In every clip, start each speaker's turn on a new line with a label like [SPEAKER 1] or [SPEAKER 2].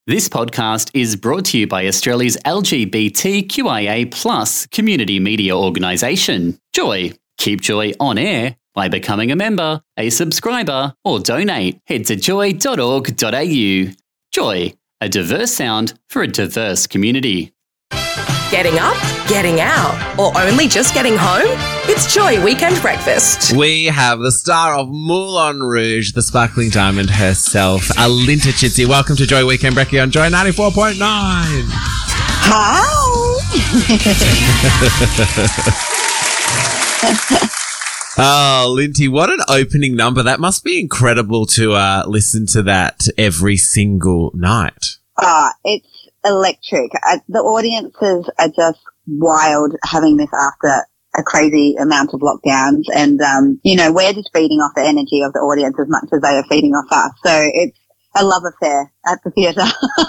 [SPEAKER 1] This podcast is brought to you by Australia's LGBTQIA+ community media organisation, Joy. Keep Joy on air by becoming a member, a subscriber, or donate. Head to joy.org.au. Joy, a diverse sound for a diverse community.
[SPEAKER 2] Getting up, getting out, or only just getting home? It's Joy Weekend Breakfast.
[SPEAKER 3] We have the star of Moulin Rouge, the sparkling diamond herself, Alinta Chitsey. Welcome to Joy Weekend Breakfast on Joy 94.9.
[SPEAKER 4] Hi.
[SPEAKER 3] Oh, Linty, what an opening number. That must be incredible to listen to that every single night.
[SPEAKER 4] It's electric. The audiences are just wild having this after a crazy amount of lockdowns. And, we're just feeding off the energy of the audience as much as they are feeding off us. So it's a love affair at the theatre.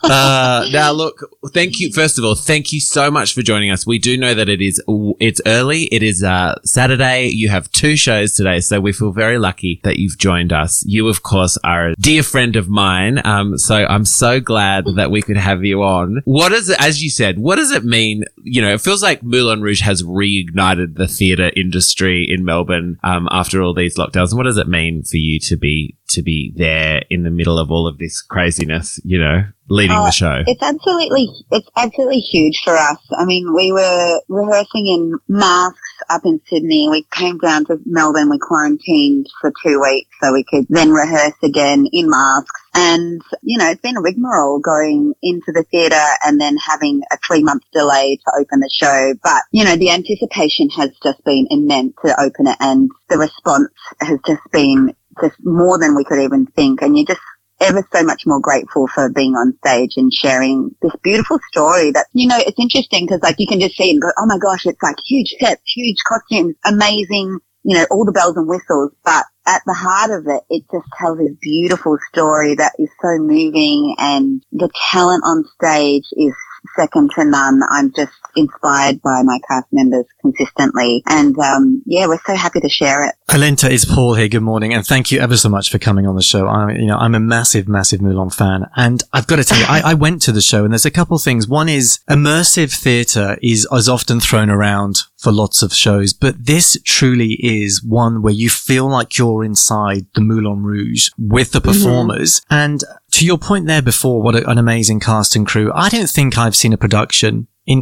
[SPEAKER 3] Now, look, thank you. First of all, thank you so much for joining us. We do know that it's early. It is Saturday. You have 2 shows today, so we feel very lucky that you've joined us. You, of course, are a dear friend of mine, so I'm so glad that we could have you on. What is it, as you said, what does it mean? You know, it feels like Moulin Rouge has reignited the theatre industry in Melbourne after all these lockdowns. What does it mean for you to be there in the middle of all of this craziness, leading the show?
[SPEAKER 4] It's absolutely huge for us. I mean, we were rehearsing in masks up in Sydney. We came down to Melbourne. We quarantined for 2 weeks so we could then rehearse again in masks. And, it's been a rigmarole going into the theatre and then having a 3-month delay to open the show. But, the anticipation has just been immense to open it, and the response has just been just more than we could even think. And you're just ever so much more grateful for being on stage and sharing this beautiful story that, it's interesting because you can just see it and go, oh my gosh, it's huge sets, huge costumes, amazing, all the bells and whistles. But at the heart of it, it just tells this beautiful story that is so moving, and the talent on stage is second to none. I'm just inspired by my cast members consistently, and we're so happy to share it.
[SPEAKER 5] Alinta, it's Paul here. Good morning, and thank you ever so much for coming on the show. I'm a massive Moulin fan, and I've got to tell you, I went to the show, and there's a couple things. One is immersive theatre is often thrown around for lots of shows, but this truly is one where you feel like you're inside the Moulin Rouge with the performers. Mm-hmm. And to your point there before, what an amazing cast and crew. I don't think I've seen a production in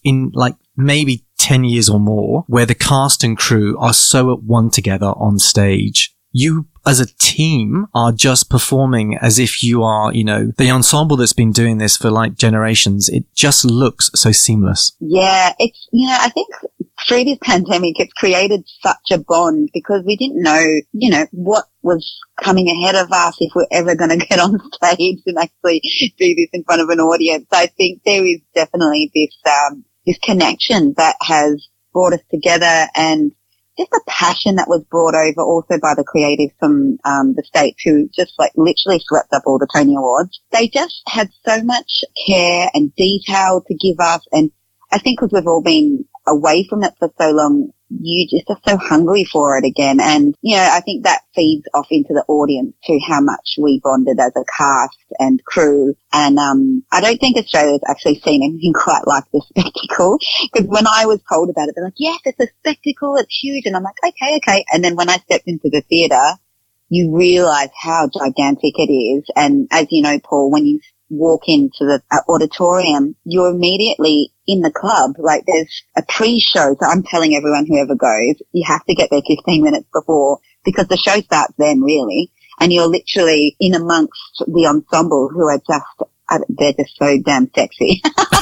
[SPEAKER 5] maybe 10 years or more where the cast and crew are so at one together on stage. You as a team are just performing as if you are, the ensemble that's been doing this for generations. It just looks so seamless.
[SPEAKER 4] Yeah, it's, I think through this pandemic, it's created such a bond because we didn't know, what was coming ahead of us, if we're ever going to get on stage and actually do this in front of an audience. I think there is definitely this connection that has brought us together, and just the passion that was brought over also by the creatives from the States who just literally swept up all the Tony Awards. They just had so much care and detail to give us, and I think because we've all been away from it for so long, you just are so hungry for it again. And, I think that feeds off into the audience too, how much we bonded as a cast and crew. And I don't think Australia's actually seen anything quite like this spectacle, because when I was told about it, they're like, yes, it's a spectacle, it's huge. And I'm like, okay. And then when I stepped into the theatre, you realise how gigantic it is. And as you know, Paul, when you walk into the auditorium, you're immediately in the club. There's a pre-show, so I'm telling everyone, whoever goes, you have to get there 15 minutes before, because the show starts then, really, and you're literally in amongst the ensemble who are they're just so damn sexy.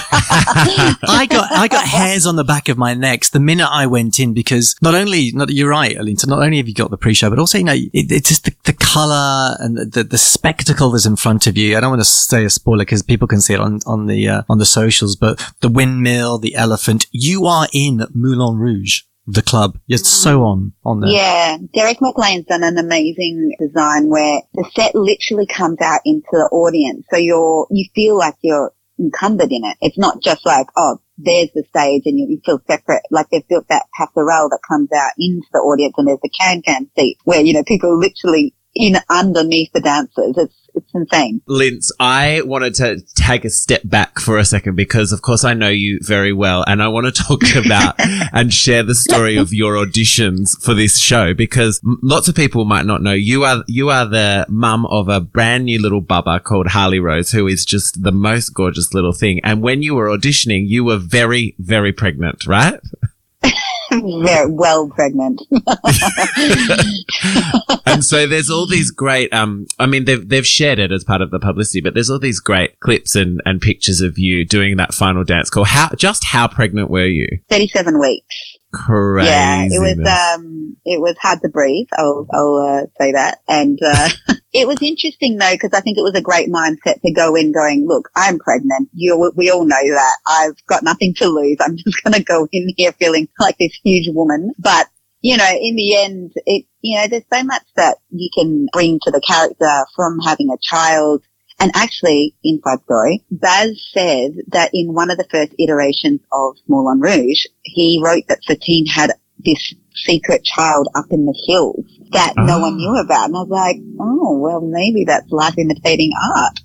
[SPEAKER 5] I got hairs on the back of my neck the minute I went in, because you're right, Alinta, not only have you got the pre-show, but also, it's just the colour and the spectacle that's in front of you. I don't want to say a spoiler because people can see it on the socials, but the windmill, the elephant, you are in Moulin Rouge. The club. You're so on there.
[SPEAKER 4] Yeah. Derek McLean's done an amazing design where the set literally comes out into the audience. So you feel like you're encumbered in it. It's not just there's the stage and you feel separate. They've built that passerelle that comes out into the audience, and there's a can seat where, people are literally in underneath the dancers. It's insane.
[SPEAKER 3] Linz, I wanted to take a step back for a second because, of course, I know you very well, and I want to talk about and share the story of your auditions for this show because lots of people might not know you are the mum of a brand new little bubba called Harley Rose, who is just the most gorgeous little thing. And when you were auditioning, you were very, very pregnant, right?
[SPEAKER 4] Very well pregnant.
[SPEAKER 3] And so there's all these great, I mean, they've shared it as part of the publicity, but there's all these great clips and pictures of you doing that final dance call. How pregnant were you?
[SPEAKER 4] 37 weeks.
[SPEAKER 3] Crazy.
[SPEAKER 4] Yeah, it was hard to breathe. I'll say that. And, it was interesting though, because I think it was a great mindset to go in going, look, I'm pregnant. We all know that. I've got nothing to lose. I'm just going to go in here feeling like this huge woman. But, in the end, there's so much that you can bring to the character from having a child. And actually, inside story, Baz said that in one of the first iterations of Moulin Rouge, he wrote that Satine had this secret child up in the hills that no one knew about. And I was like, oh, well, maybe that's life imitating art.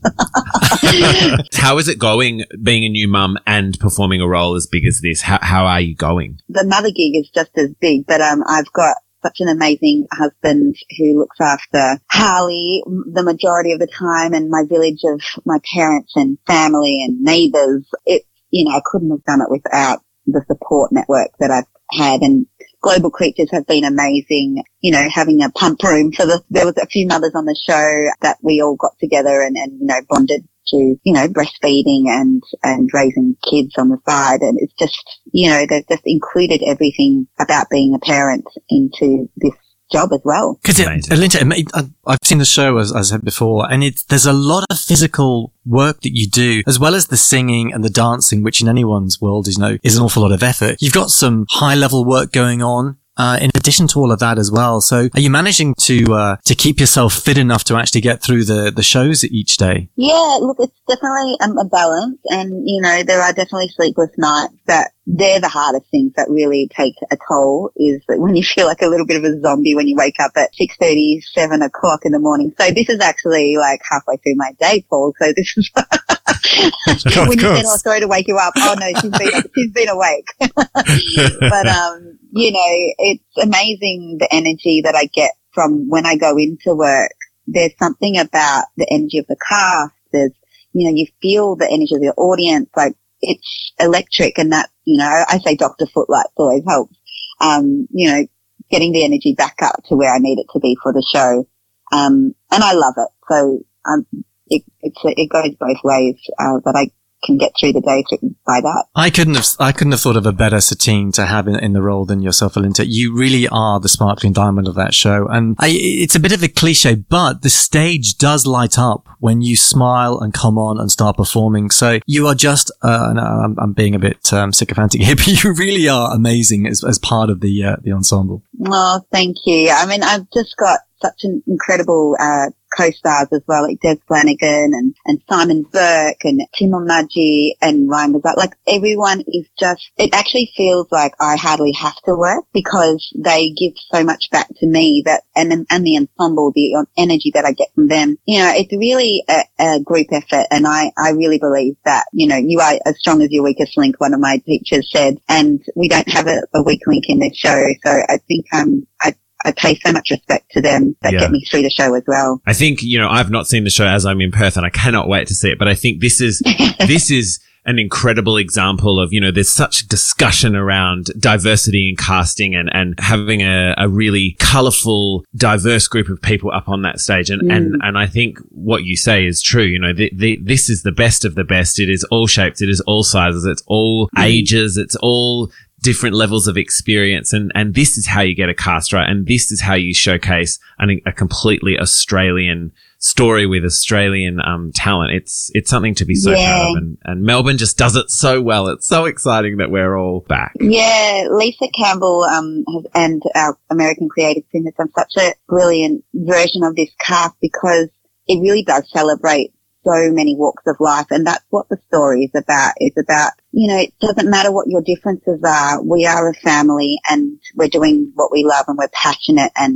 [SPEAKER 3] How is it going being a new mum and performing a role as big as this? How are you going?
[SPEAKER 4] The mother gig is just as big, but I've got such an amazing husband who looks after Harley the majority of the time and my village of my parents and family and neighbours. I couldn't have done it without the support network that I've had, and Global Creatures have been amazing, having a pump room. So there was a few mothers on the show that we all got together and bonded to, breastfeeding and raising kids on the side. And it's just, they've just included everything about being a parent into this job as well.
[SPEAKER 5] Because Linda, I've seen the show as I said before, and there's a lot of physical work that you do, as well as the singing and the dancing, which in anyone's world is an awful lot of effort. You've got some high level work going on. In addition to all of that as well. So are you managing to keep yourself fit enough to actually get through the shows each day?
[SPEAKER 4] Yeah, look, it's definitely a balance, and, there are definitely sleepless nights that they're the hardest things that really take a toll, is that when you feel like a little bit of a zombie when you wake up at 6:30, 7 o'clock in the morning. So this is actually like halfway through my day, Paul. So this is when you said, oh, sorry to wake you up. Oh no, she's been awake. But, it's amazing the energy that I get from when I go into work. There's something about the energy of the cast. There's, you feel the energy of the audience. Like, it's electric, and that, I say Dr. Footlights always helps. Getting the energy back up to where I need it to be for the show. And I love it. So, it goes both ways, but I can get through the day by that.
[SPEAKER 5] I couldn't have thought of a better Satine to have in the role than yourself, Alinta. You really are the sparkling diamond of that show. And it's a bit of a cliche, but the stage does light up when you smile and come on and start performing. So you are just, I'm being a bit sycophantic here, but you really are amazing as part of the ensemble.
[SPEAKER 4] Oh, thank you. I mean, I've just got such an incredible co-stars as well, like Des Flanagan and Simon Burke and Tim Omaji and Ryan Bazat. Like, everyone is just, it actually feels like I hardly have to work because they give so much back to me, that and the ensemble, the energy that I get from them. It's really a group effort, and I really believe that, you are as strong as your weakest link, one of my teachers said, and we don't have a weak link in this show. So I think I pay so much respect to them that get me through the show as well.
[SPEAKER 3] I think, I've not seen the show as I'm in Perth, and I cannot wait to see it, but I think this is an incredible example of, there's such discussion around diversity in casting and having a really colourful, diverse group of people up on that stage. And I think what you say is true. This is the best of the best. It is all shapes. It is all sizes. It's all ages. It's all different levels of experience, and this is how you get a cast right, and this is how you showcase a completely Australian story with Australian talent. It's something to be so proud of, and Melbourne just does it so well. It's so exciting that we're all back.
[SPEAKER 4] Yeah, Lisa Campbell and our American creative team has done such a brilliant version of this cast, because it really does celebrate so many walks of life, and that's what the story is about. It's about, it doesn't matter what your differences are. We are a family, and we're doing what we love, and we're passionate, and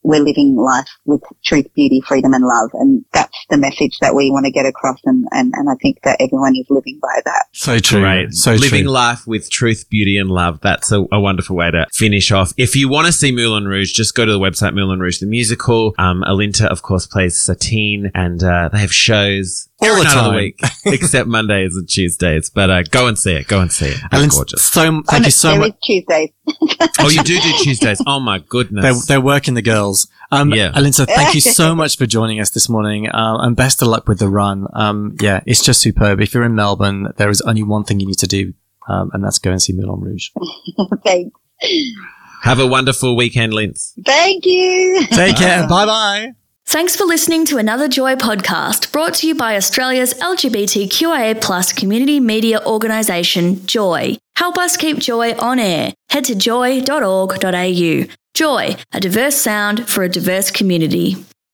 [SPEAKER 4] we're living life with truth, beauty, freedom and love. And that's the message that we want to get across. And I think that everyone is living by that.
[SPEAKER 5] So true.
[SPEAKER 3] Great.
[SPEAKER 5] So
[SPEAKER 3] living
[SPEAKER 5] true.
[SPEAKER 3] life with truth, beauty and love. That's a wonderful way to finish off. If you want to see Moulin Rouge, just go to the website Moulin Rouge the Musical. Alinta, of course, plays Satine, and they have shows
[SPEAKER 5] All
[SPEAKER 3] every
[SPEAKER 5] the
[SPEAKER 3] night of
[SPEAKER 5] time.
[SPEAKER 3] the week, except Mondays and Tuesdays. But go and see it. Go and see it. They're
[SPEAKER 5] Alan,
[SPEAKER 3] gorgeous.
[SPEAKER 5] thank you so
[SPEAKER 4] There
[SPEAKER 5] much.
[SPEAKER 4] is Tuesdays.
[SPEAKER 3] Oh, you do Tuesdays. Oh my goodness.
[SPEAKER 5] They're working the girls.
[SPEAKER 3] Yeah.
[SPEAKER 5] Alinta, thank you so much for joining us this morning, and best of luck with the run. Yeah, it's just superb. If you're in Melbourne, there is only one thing you need to do, and that's go and see Moulin Rouge.
[SPEAKER 4] Thanks.
[SPEAKER 3] Have a wonderful weekend, Linz.
[SPEAKER 4] Thank you.
[SPEAKER 5] Take care. Bye-bye.
[SPEAKER 6] Thanks for listening to another Joy podcast brought to you by Australia's LGBTQIA+ community media organisation, Joy. Help us keep Joy on air. Head to joy.org.au. Joy, a diverse sound for a diverse community.